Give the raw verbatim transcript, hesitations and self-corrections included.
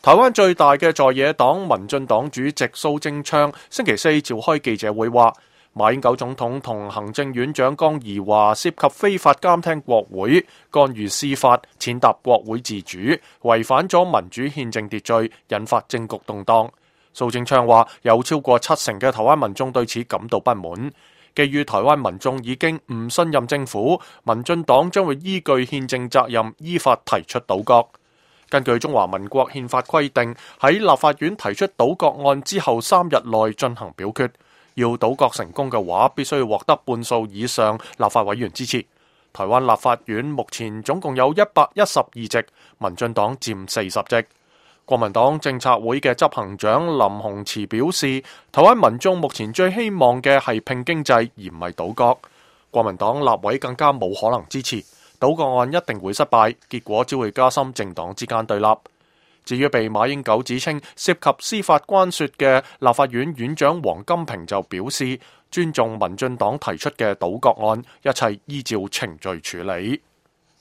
台灣最大嘅在野黨民進黨主席蘇貞昌星期四召開記者會話，馬英九總統同行政院長江宜樺涉及非法監聽國會、干預司法、踐踏國會自主，違反咗民主憲政秩序，引發政局動盪。蘇貞昌話，有超過七成嘅台灣民眾對此感到不滿。基於台灣民眾已經唔信任政府，民進黨將會依據憲政責任依法提出倒閣。根據中華民國憲法規定，喺立法院提出倒閣案之後三日內進行表決。要倒閣成功嘅話，必須要獲得半數以上立法委員支持。台灣立法院目前總共有一百一十二席，民進黨佔四十席。國民黨政策會嘅執行長林鴻慈表示，台灣民眾目前最希望嘅係拼經濟，而唔係倒閣。國民黨立委更加冇可能支持。倒閣案一定會失敗，結果只會加深政黨之間對立。至於被馬英九指稱涉及司法關說嘅立法院院長王金平就表示，尊重民進黨提出嘅倒閣案，一切依照程序處理。